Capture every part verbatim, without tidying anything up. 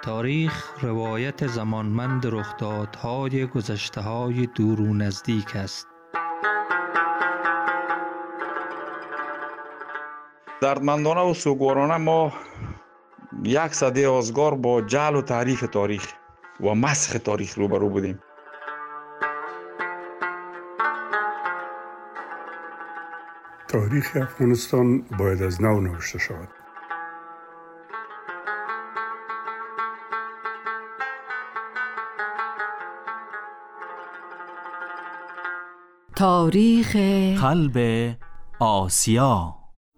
تاریخ روایت زمانمند رخدادهای گذشته‌های دور و نزدیک است. دردمندانه و سوگوارانه ما یک سده آزگار با جعل و تحریف تاریخ و مسخ تاریخ روبرو بودیم. تاریخ افغانستان باید از نو نوشته شود. تاریخ قلب آسیا.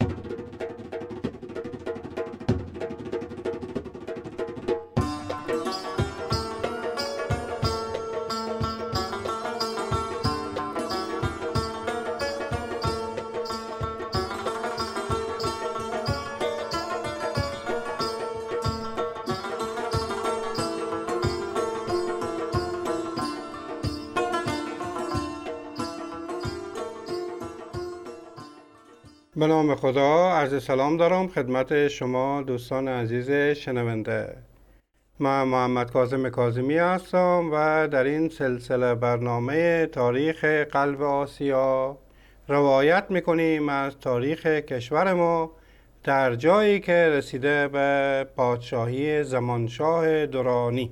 به نام خدا، عرض سلام دارم خدمت شما دوستان عزیز شنونده. من محمد کاظم کاظمی هستم و در این سلسله برنامه تاریخ قلب آسیا روایت میکنیم از تاریخ کشور ما در جایی که رسیده به پادشاهی زمانشاه درانی.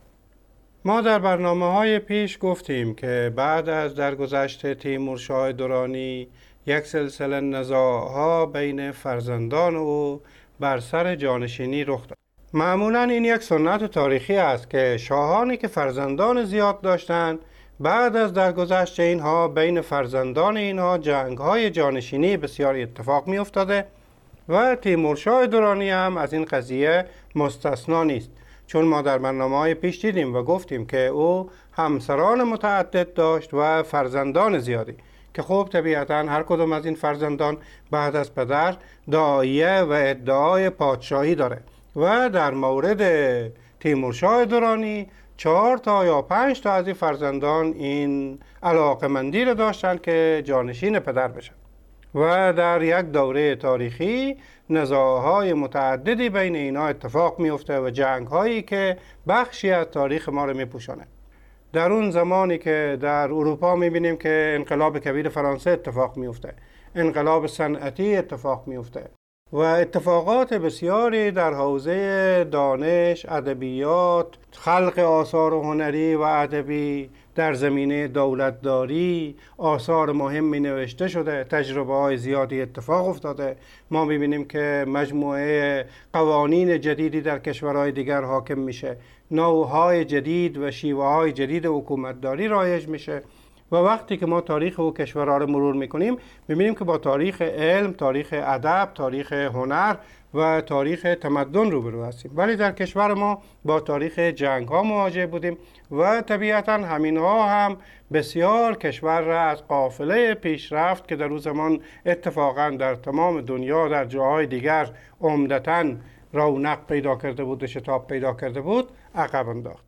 ما در برنامه های پیش گفتیم که بعد از درگذشت تیمورشاه درانی یک سلسله نزاع‌ها بین فرزندان او بر سر جانشینی رخ داد. معمولاً این یک سنت تاریخی است که شاهانی که فرزندان زیاد داشتند بعد از درگذشت اینها بین فرزندان اینها جنگ‌های جانشینی بسیاری اتفاق می‌افتاده و تیمورشاه درانی هم از این قضیه مستثنا نیست، چون ما در برنامه‌های پیش دیدیم و گفتیم که او همسران متعدد داشت و فرزندان زیادی که خب طبیعتاً هر کدام از این فرزندان بعد از پدر داعیه و ادعای پادشاهی داره و در مورد تیمورشاه درانی چهار تا یا پنج تا از این فرزندان این علاقمندی رو داشتن که جانشین پدر بشن و در یک دوره تاریخی نزاع‌های متعددی بین اینا اتفاق میفته و جنگ‌هایی که بخشی از تاریخ ما رو میپوشانه. در اون زمانی که در اروپا میبینیم که انقلاب کبیر فرانسه اتفاق میفته، انقلاب صنعتی اتفاق میفته و اتفاقات بسیاری در حوزه دانش، ادبیات، خلق آثار هنری و ادبی، در زمینه دولتداری آثار مهمی نوشته شده، تجربه های زیادی اتفاق افتاده. ما میبینیم که مجموعه قوانین جدیدی در کشورهای دیگر حاکم میشه، نوعهای جدید و شیوه های جدید حکومتداری رایج میشه و وقتی که ما تاریخ او کشورها رو مرور میکنیم میبینیم که با تاریخ علم، تاریخ ادب، تاریخ هنر و تاریخ تمدن روبرو هستیم. ولی در کشور ما با تاریخ جنگ ها مواجه بودیم و طبیعتا همین ها هم بسیار کشور را از قافله پیشرفت که در اون زمان اتفاقا در تمام دنیا در جاهای دیگر عمدتاً رونق پیدا کرده بود و شتاب پیدا کرده بود عقب انداخت.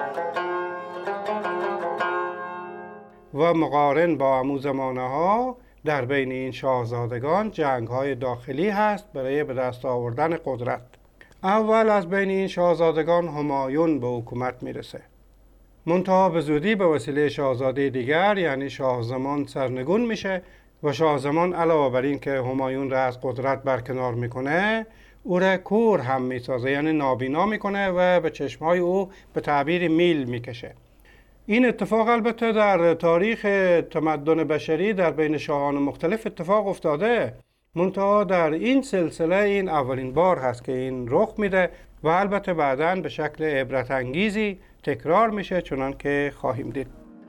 و مقارن با همون زمانه ها در بین این شاهزادگان جنگ های داخلی هست برای به دست آوردن قدرت. اول از بین این شاهزادگان همایون به حکومت میرسه، منتها به زودی به وسیله شاهزاده دیگر یعنی شاه زمان سرنگون میشه و شاه زمان علاوه بر این که همایون را از قدرت برکنار میکنه او را کور هم میسازه، یعنی نابینا میکنه و به چشمهای او به تعبیر میل میکشه. این اتفاق البته در تاریخ تمدن بشری در بین شاهان مختلف اتفاق افتاده، منتها در این سلسله این اولین بار هست که این رخ میده و البته بعداً به شکل عبرت انگیزی تکرار میشه چنان که خواهیم دید.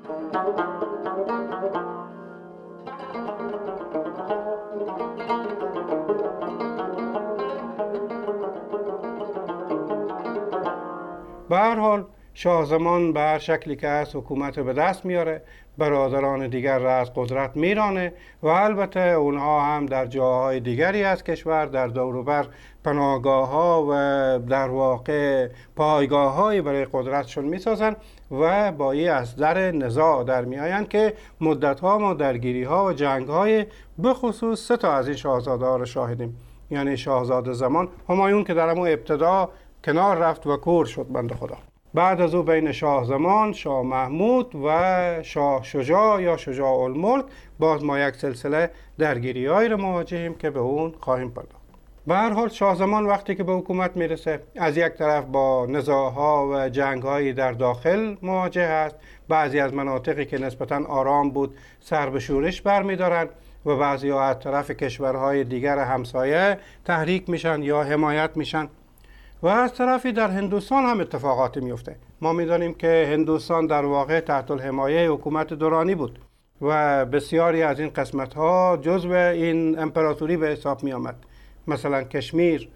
به هر حال شاه زمان به هر شکلی که از حکومت به دست میاره، برادران دیگر را از قدرت میرانه و البته اونها هم در جاهای دیگری از کشور در دور و بر پناهگاه ها و در واقع پایگاه های برای قدرتشون میسازن و با این از در نزاع در میآیند که مدت ها ما درگیری ها و جنگ های بخصوص سه تا از این شاهزاده ها رو شاهدیم. یعنی شاهزاده زمان همایون که در همون ابتدا کنار رفت و کور شد بنده خدا. بعد از او بین شاه زمان، شاه محمود و شاه شجاع یا شجاع الملک باز ما یک سلسله درگیری‌هایی رو مواجهیم که به اون خواهیم پرداخت. به هر حال شاه زمان وقتی که به حکومت میرسه از یک طرف با نزاع‌ها و جنگ‌هایی در داخل مواجه است، بعضی از مناطقی که نسبتاً آرام بود سر به شورش برمی‌دارند و بعضی‌ها از طرف کشورهای دیگر همسایه تحریک میشن یا حمایت میشن. و از طرفی در هندوستان هم اتفاقاتی میفته. ما میدانیم که هندوستان در واقع تحت الحمایه حکومت دورانی بود و بسیاری از این قسمت‌ها جزو این امپراتوری به حساب می آمد. مثلا کشمیر،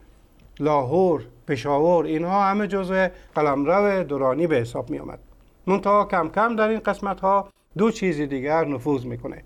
لاهور، پشاور، اینها همه جزو قلمرو دورانی به حساب می آمد. منتها کم کم در این قسمت‌ها دو چیز دیگر نفوذ میکنه.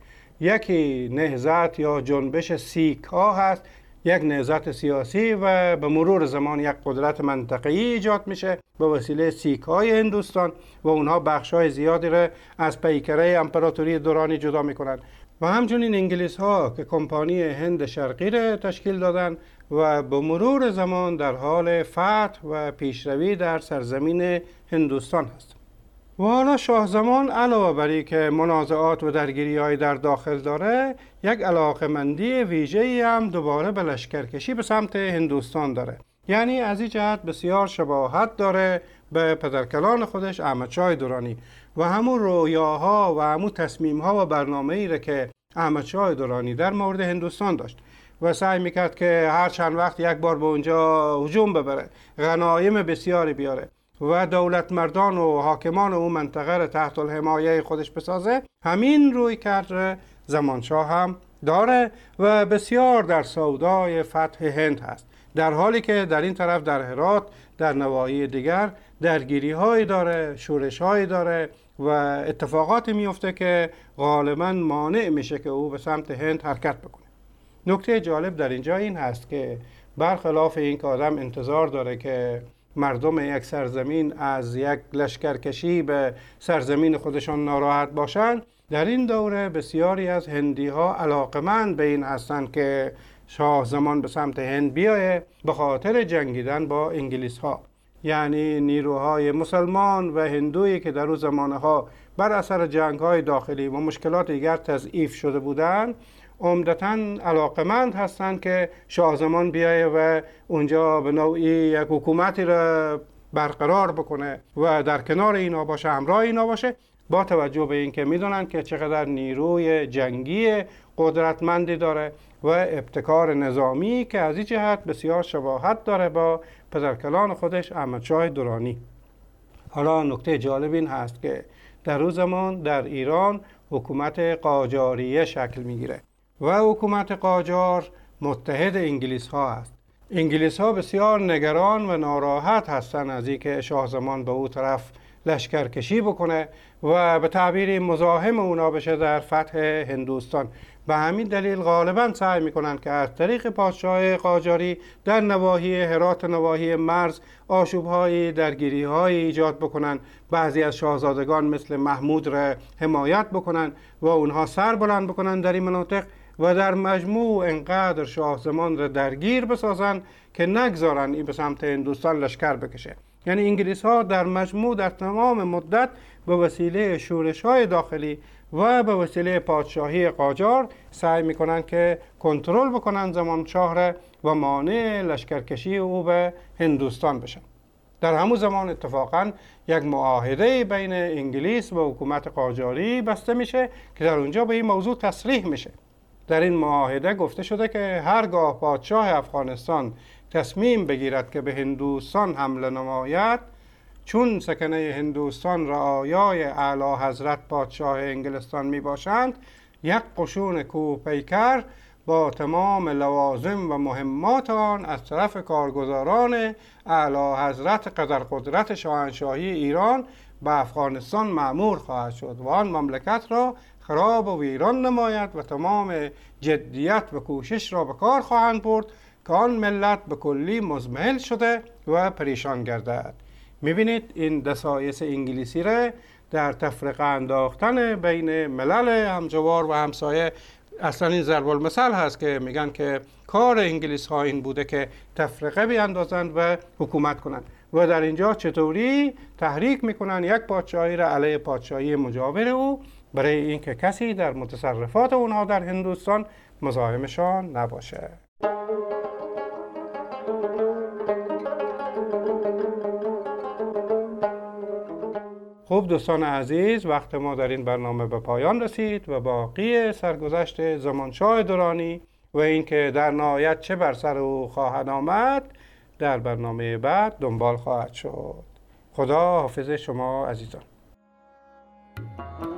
یکی نهضت یا جنبش سیک ها هست، یک نهضت سیاسی و به مرور زمان یک قدرت منطقه‌ای ایجاد میشه به وسیله سیک های هندوستان و اونها بخش های زیادی را از پیکره امپراتوری دورانی جدا میکنن. و همچنین انگلیس ها که کمپانی هند شرقی را تشکیل دادن و به مرور زمان در حال فتح و پیشروی در سرزمین هندوستان هست. و حالا شاه زمان علاوه بر این که منازعات و درگیری‌های در داخل داره، یک علاقه‌مندی ویژه‌ای هم دوباره به لشکرکشی به سمت هندوستان داره. یعنی از این جهت بسیار شباهت داره به پدرکلان خودش احمدشاه درانی و همون رویاها و همون تصمیم‌ها و برنامه‌ای را که احمدشاه درانی در مورد هندوستان داشت و سعی میکرد که هر چند وقت یک بار به اونجا هجوم ببره، غنایم بسیاری بیاره و دولت مردان و حاکمان اون منطقه را تحت الحمایه خودش بسازه، همین روی کرد زمانشاه هم داره و بسیار در سودای فتح هند هست، در حالی که در این طرف در هرات در نواحی دیگر درگیری هایی داره، شورش هایی داره و اتفاقاتی میفته که غالبا مانع میشه که او به سمت هند حرکت بکنه. نکته جالب در اینجا این هست که برخلاف این که آدم انتظار داره که مردم یک سرزمین از یک لشکرکشی به سرزمین خودشان ناراحت باشند، در این دوره بسیاری از هندی ها علاقمند به این هستند که شاه زمان به سمت هند بیایه به خاطر جنگیدن با انگلیس ها. یعنی نیروهای مسلمان و هندویی که در اون زمانه ها بر اثر جنگ های داخلی و مشکلات دیگر تضعیف شده بودند، عمدتاً علاقمند هستند که شاه زمان بیایه و اونجا به نوعی یک حکومتی را برقرار بکنه و در کنار اینا باشه، همراه اینا باشه، با توجه به اینکه میدونن که چقدر نیروی جنگی قدرتمندی داره و ابتکار نظامی که از این جهت بسیار شباهت داره با پدرکلان خودش احمدشاه درانی. حالا نکته جالب این هست که در اون زمان در ایران حکومت قاجاریه شکل میگیره و حکومت قاجار متحد انگلیس ها است. انگلیس ها بسیار نگران و ناراحت هستند از اینکه شاه زمان به او طرف لشکرکشی بکنه و به تعبیری مزاحم اونا بشه در فتح هندوستان. به همین دلیل غالبا سعی میکنن که از طریق پادشاه قاجاری در نواحی هرات، نواحی مرز، آشوب‌های درگیری‌های ایجاد بکنن، بعضی از شاهزادگان مثل محمود را حمایت بکنن و اونها سر بلند بکنن در این مناطق و در مجموع انقدر شاه زمان را درگیر بسازن که نگذارن این به سمت هندوستان لشکر بکشه. یعنی انگلیس ها در مجموع در تمام مدت به وسیله شورش های داخلی و به وسیله پادشاهی قاجار سعی میکنن که کنترل بکنن زمانشاه را و مانع لشکرکشی او به هندوستان بشن. در همون زمان اتفاقا یک معاهده بین انگلیس و حکومت قاجاری بسته میشه که در اونجا به این موضوع تصریح میشه. در این معاهده گفته شده که هرگاه پادشاه افغانستان تصمیم بگیرد که به هندوستان حمله نماید، چون سکنه هندوستان رعایای اعلی حضرت پادشاه انگلستان می باشند، یک قشون کوه پیکر با تمام لوازم و مهمات آن از طرف کارگزاران اعلی حضرت قدرقدرت شاهنشاهی ایران به افغانستان مأمور خواهد شد و آن مملکت را خراب و ویران نماید و تمام جدیت و کوشش را به کار خواهند برد که آن ملت به کلی مزمحل شده و پریشان گردد. میبینید این دسایس انگلیسی را در تفرقه انداختن بین ملل همجوار و همسایه، اصلا این ضرب المثل هست که میگن که کار انگلیس ها این بوده که تفرقه بیاندازند و حکومت کنند. و در اینجا چطوری تحریک میکنن یک پادشاهی را علیه پادشاهی مجاور او، برای اینکه کسی در متصرفات اونها در هندوستان مزاحمشان نباشه. خب دوستان عزیز، وقت ما در این برنامه به پایان رسید و باقی سرگذشت زمانشاه درانی و اینکه در نهایت چه بر سر او خواهد آمد در برنامه بعد دنبال خواهد شد. خدا حافظ شما عزیزان.